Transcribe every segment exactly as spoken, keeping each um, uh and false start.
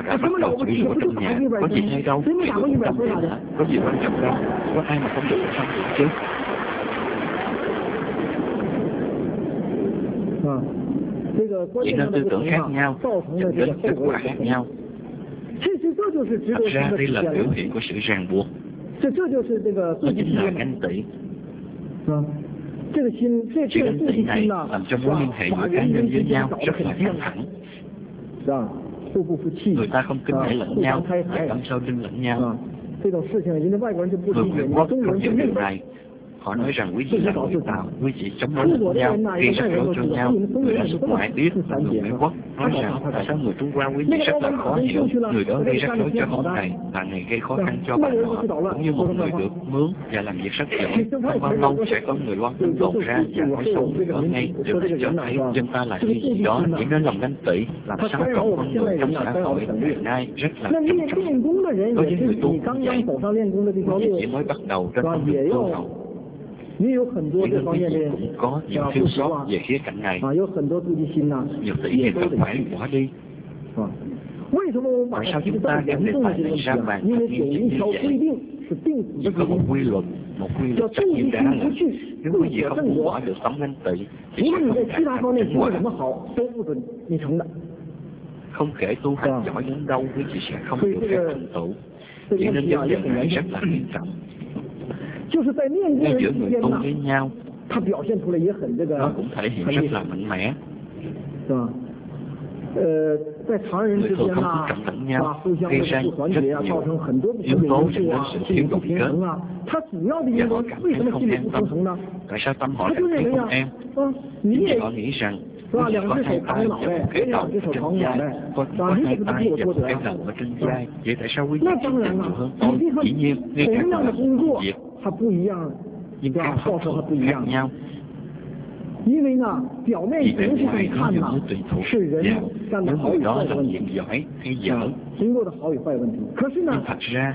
họ đã bắt đầu chửi rủa trong nhà, có gì hay đâu, chửi rủa trong nhà hả? Có gì quan trọng đâu, có ai mà không được xong được chứ. Chỉ nên tư tưởng khác nhau, dẫn đến kết quả khác nhau. Thật ra đây là biểu hiện của sự ràng buộc. Đó chính là ganh tị. Sự ganh tị này làm cho mối liên hệ giữa cá nhân với nhau rất là căng thẳng. Người ta không kính nể lẫn nhau, và cắm sau lưng lẫn nhau. Người Việt Quốc không hiểu điều này. Họ nói rằng quý vị là người tạo, quý vị chống đối lẫn nhau, gây rắc rối cho nhau. Người đã xuất ngoại biết là người Mỹ Quốc nói rằng tại sao người Trung Hoa quý vị rất là khó hiểu, người đó gây rắc rối cho ông này, bà này gây khó khăn cho bà nọ, cũng như một người được mướn và làm việc rất giỏi. Không bao lâu sẽ có người loan tin đồn ra và nói xấu người đó ngay, điều này cho thấy dân ta là gì gì đó chỉ nên lòng ganh tị, làm xáo trộn con người trong xã hội hiện nay rất là trầm trọng. Đối với người tu cũng vậy, quý vị chỉ mới bắt đầu trên con đường tu học. Chỉ nên quý vị cũng có nhiều thiếu sót về khía cạnh này, nhiều tỷ niệm cần phải bỏ đi. Tại sao chúng ta đem đề tài này ra bàn thật nghiêm chỉnh như vậy? Chỉ có một quy luật, một quy luật chắc như đá là nếu quý vị không buông bỏ được tấm ganh tị thì sẽ không đạt thành kết quả. Không kể tu hành giỏi đến đâu quý vị sẽ không được phép thành tựu. Chỉ nên vấn đề này rất là nghiêm trọng. Ngay giữa người tu với nhau, nó cũng thể hiện rất là mạnh mẽ. Người thường không tôn trọng lẫn nhau, gây ra rất nhiều yếu tố dẫn đến sự thiếu đoàn kết, và họ cảm thấy không an tâm. Tại sao tâm họ cảm thấy không an? Chính vì họ nghĩ rằng quý vị có hai tay và một cái đầu ở trên vai, có, có hai tay và một cái đầu ở trên vai. Vậy tại sao quý vị chấp nhận nhiều hơn tôi? Dĩ nhiên, ngay cả trong làm công việc, nhưng các học thuật khác nhau. Vì bề ngoài có những tùy thuộc vào nếu người đó làm việc giỏi hay dở. Nhưng thật ra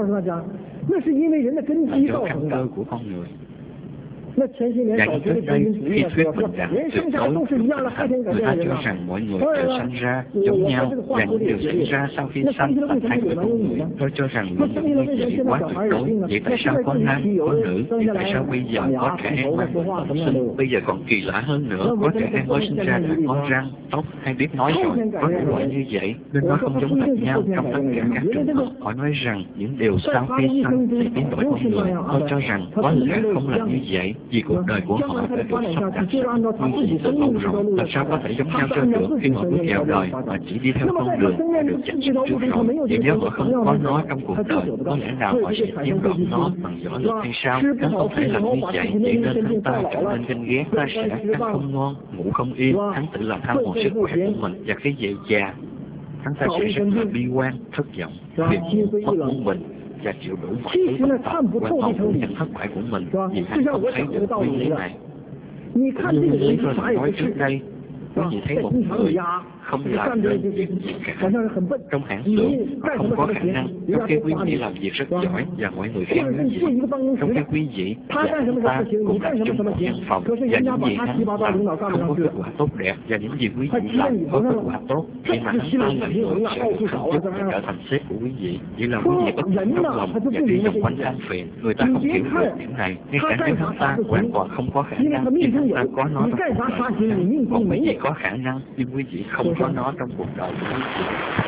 là do căn cơ của con người. Và trước đây, khi thuyết minh rằng tuyệt đối đúng thực hành, người ta cho rằng mọi người đều sanh ra giống nhau và những điều xảy ra sau khi sanh là thay đổi con người. Tôi cho rằng những như vậy quá tuyệt đối. Vậy tại sao có nam, có nữ? Vậy tại sao bây giờ có trẻ em mang bệnh bẩm sinh? Bây giờ còn kỳ lạ hơn nữa, có trẻ em mới sinh ra đã có răng, tóc hay biết nói rồi. Có những loại như vậy nên nó không giống hệt nhau trong tất cả các trường hợp. Họ nói rằng những điều sau khi sanh sẽ biến đổi con người. Tôi cho rằng có lẽ không là như vậy. Vì cuộc đời của họ đã được sắp đặt sẵn nguyên dị từ lâu rồi, làm sao có thể giống nhau cho được khi họ bước vào đời mà chỉ đi theo con đường đã được dạch sẵn trước rồi. Vì nếu họ không có nó trong cuộc đời, có lẽ nào họ sẽ chiếm đoạt nó bằng võ lực hay sao? Hắn không thể làm như vậy, chỉ nên hắn ta trở nên ganh ghét, ta sẽ ăn không ngon, ngủ không yên, hắn tự làm hao mòn sức khỏe của mình và khi về già, hắn ta sẽ rất là bi quan, thất vọng, phiền muộn, mất quân bình và chịu đủ mọi thứ bất tận, quan thông phủ nhận thất bại của mình vì hắn không thấy được nguyên lý này. Cũng như lý tôi đã nói trước đây, quý vị thấy một người không làm nên việc gì cả trong hãng xưởng, họ không có khả năng, trong khi quý vị làm việc rất giỏi và mọi người khen quý vị, trong khi quý vị và hắn ta cũng làm chung một văn phòng và những gì hắn làm không có kết quả tốt đẹp và những gì quý vị làm có kết quả tốt, thì mà hắn ta là người sẽ được thăng chức và trở thành sếp của quý vị. Vậy là quý vị bất an trong lòng và đi vòng quanh than phiền. Người ta không hiểu được điểm này, ngay cả nếu hắn ta hoàn toàn không có khả năng, nhưng hắn ta có nó trong cuộc đời của hắn. Còn quý vị có khả năng nhưng quý vị không có nó trong cuộc đời của quý vị.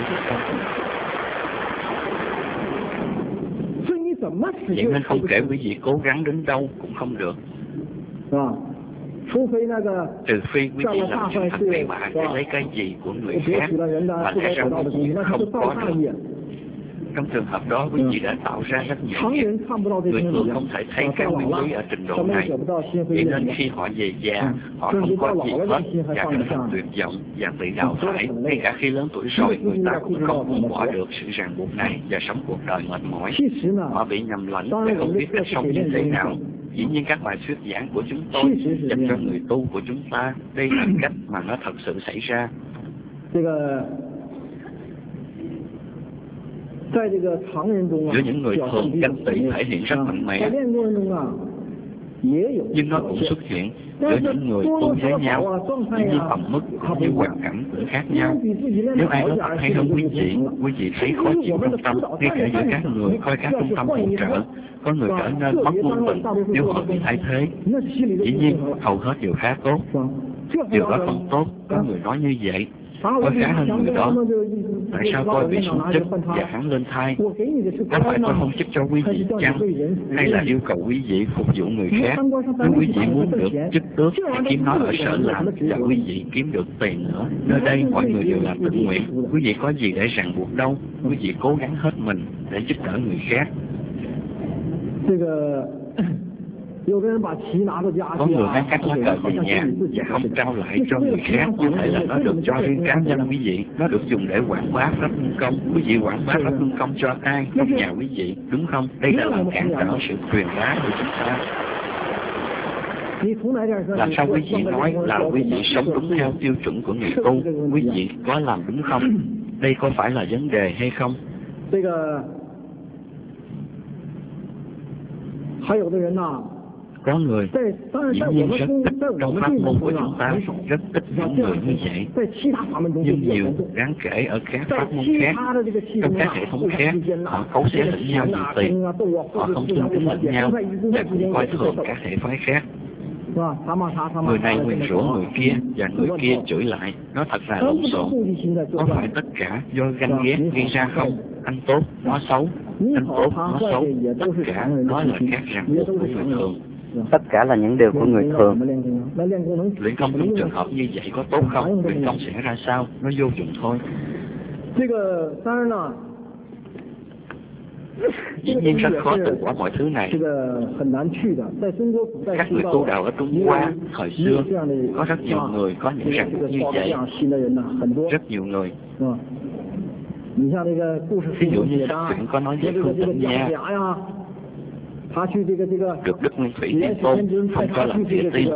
Vậy nên không kể quý vị cố gắng đến đâu cũng không được. Trừ phi quý vị làm sự thật bậy bạ để lấy cái gì của người khác mà lẽ ra quý vị không có được. Trong trường hợp đó, quý vị đã tạo ra rất nhiều nghiệp. Người thường không thể thấy các nguyên lý ở trình độ này. Vậy nên khi họ về già, họ không có gì hết và trở thành tuyệt vọng và bị đào thải. Ngay cả khi lớn tuổi rồi, người ta cũng không buông bỏ được sự ràng buộc này và sống cuộc đời mệt mỏi. Họ bị nhầm lẫn và không biết cách sống như thế nào. Dĩ nhiên các bài thuyết giảng của chúng tôi dành cho người tu của chúng ta, đây là cách mà nó thật sự xảy ra. Giữa những người thường, ganh tị thể hiện rất mạnh mẽ, nhưng nó cũng xuất hiện giữa những người tu với nhau, chỉ như tầm mức cũng như hoàn cảnh cũng khác nhau. Nếu ai đó tập hay hơn quý vị, quý vị thấy khó chịu trong tâm, ngay cả giữa các người coi các trung tâm hỗ trợ, có người trở nên mất quân bình nếu họ bị thay thế. Dĩ nhiên, hầu hết đều khá tốt. Điều đó không tốt, có người nói như vậy. Tôi khá hơn người đó. Tại sao tôi bị xuống chức và hắn lên thai? Có phải tôi không chức cho quý vị chăng? Hay là yêu cầu quý vị phục vụ người khác? Nếu quý vị muốn được chức tước, hãy kiếm nó ở sở làm và quý vị kiếm được tiền nữa. Nơi đây mọi người đều là tự nguyện. Quý vị có gì để ràng buộc đâu? Quý vị cố gắng hết mình để giúp đỡ người khác. Có người mang các lá cờ về nhà và không trao lại cho người khác, có thể là nó được cho riêng cá nhân quý vị, nó được dùng để quảng bá pháp luân công. Quý vị quảng bá pháp luân công cho ai? Trong nhà quý vị, đúng không? Đây là làm cản trở sự truyền bá của chúng ta. Làm sao quý vị nói là quý vị sống đúng theo tiêu chuẩn của người tu? Quý vị có làm đúng không? Đây có phải là vấn đề hay không? Có người dĩ nhiên rất ít trong pháp môn của chúng ta, rất ít những người như vậy, nhưng nhiều đáng kể ở các pháp môn khác, trong các hệ thống khác, họ cấu xé lẫn nhau vì tiền, họ không tin kính lẫn nhau và cũng coi thường các hệ phái khác. Người này nguyền rủa người kia và người kia chửi lại, nó thật là lộn xộn. Có phải tất cả do ganh ghét gây ra không? Anh tốt, nó xấu, anh tốt, nó xấu, tất cả đó là các ràng buộc của người thường. Tất cả là những điều của người thường. Luyện công trong trường hợp như vậy có tốt không? Luyện công sẽ ra sao? Nó vô dụng thôi. Dĩ nhiên rất khó từ bỏ mọi thứ này. Các người tu đạo ở Trung Hoa thời xưa có rất nhiều người có những ràng buộc như vậy, rất nhiều người. Ví dụ như sách truyện có nói về Khương Tịnh Nha, được Đức Nguyên Thủy Thiên Tôn không cho làm địa tiên,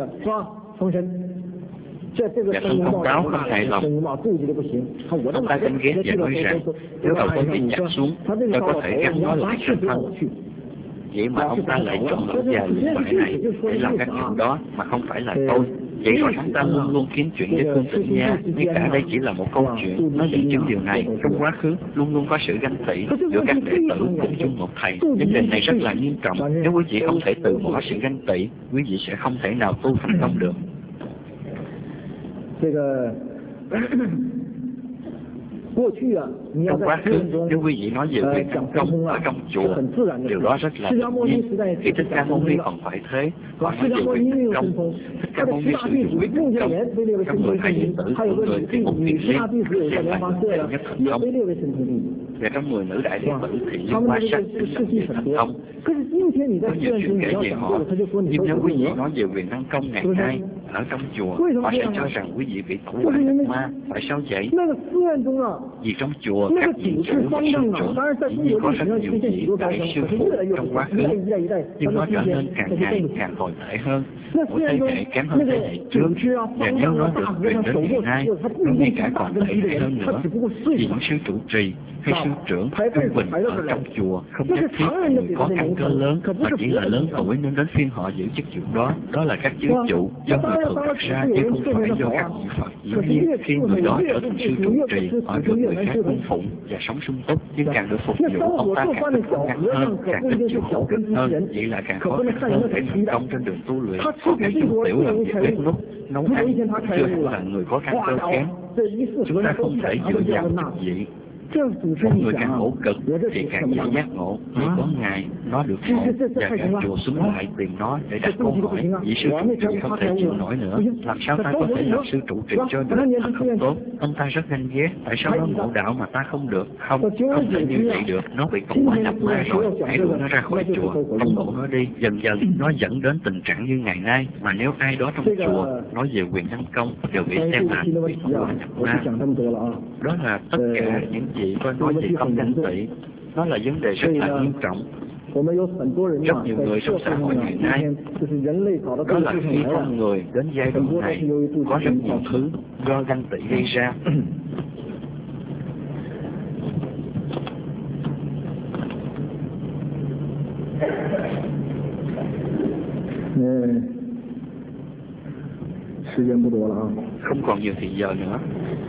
và thân công cáo không hài lòng. Ông ta ganh ghét và nói rằng nếu đầu tôi bị chặt xuống, tôi có thể gắn nó lại thành thân. Vậy mà ông ta lại chọn lựa già luyện bại này để làm các chuyện đó mà không phải là tôi. Vậy rồi chúng ta luôn luôn kiếm chuyện với Khương Tịnh Nha, ngay cả đây chỉ là một câu chuyện. Nó dẫn chứng điều này, trong quá khứ luôn luôn có sự ganh tị giữa các đệ tử cùng chung một thầy. Vấn đề này rất là nghiêm trọng. Nếu quý vị không thể từ bỏ sự ganh tị, quý vị sẽ không thể nào tu thành công được. Trong quá khứ, nếu quý vị nói về việc thành công ở trong chùa, điều đó rất là tự nhiên. Khi Thích Ca Mâu Ni còn phải thế, còn nói về việc thành công, Thích Ca Mâu Ni sử dụng việc thành công trong người hai điện tử của người thì một thiện liên đem lại đệ nhất thành công, và trong người nữ đại điện tử thì liên quan sắc chính là về thành công. Có nhiều chuyện kể về họ, nhưng nếu quý vị nói về quyền năng công ngày nay ở trong chùa, họ sẽ cho rằng quý vị bị tẩu hỏa nhập ma. Tại sao vậy? Vì trong chùa, các viện chủ và sư trưởng dĩ nhiên có rất nhiều vị đại sư phụ trong quá khứ, nhưng nó trở nên càng ngày càng tồi tệ hơn. Mỗi thế hệ kém hơn thế hệ trước, và nếu nó được truyền đến hiện nay, nó ngay cả còn tệ hại hơn nữa. Vì những sư trụ trì hay sư trưởng trung bình ở trong chùa không nhất thiết là người có căn cơ lớn, mà chỉ là lớn tuổi nên đến phiên họ giữ chức vụ đó. Đó là các chức vụ do người thường đặt ra, chứ không phải do các vị Phật. Dĩ nhiên, khi người đó trở thành sư trụ trì, họ được người khác cung phụng và sống sung túc, nhưng càng được phục vụ, ông ta càng ít khó khăn hơn, càng ít chịu khổ cực hơn. Vậy là càng khó khăn hơn để thành công trên đường tu luyện. Họ càng dùng tiểu làm việc bếp núc, nấu ăn, chưa hẳn là người có căn cơ kém. Chúng ta không thể dựa vào chức vị. Một người càng khổ cực thì càng dễ giác ngộ. Vì có ngày nó được ngộ và cả chùa xuống lại tìm nó để đặt câu hỏi: vị sư trụ trì không thể chịu nổi nữa, làm sao ta có thể làm sư trụ trì cho được? Thật không tốt. Ông ta rất ganh ghét, tại sao nó ngộ đạo mà ta không được? Không, không thể như vậy được. Nó bị tẩu hỏa nhập ma rồi, hãy đuổi nó ra khỏi chùa, không đổ nó đi. Dần dần nó dẫn đến tình trạng như ngày nay. Mà nếu ai đó trong chùa nói về quyền năng công đều bị xem là bị tẩu hỏa nhập ma. Đó là tất cả những gì tôi nói về công ganh tị. Nó là vấn đề rất là nghiêm trọng. Rất nhiều người trong xã hội ngày nay, đó là khi con người đến giai đoạn này có rất nhiều thứ do ganh tị gây ra. Không còn nhiều thời giờ nữa.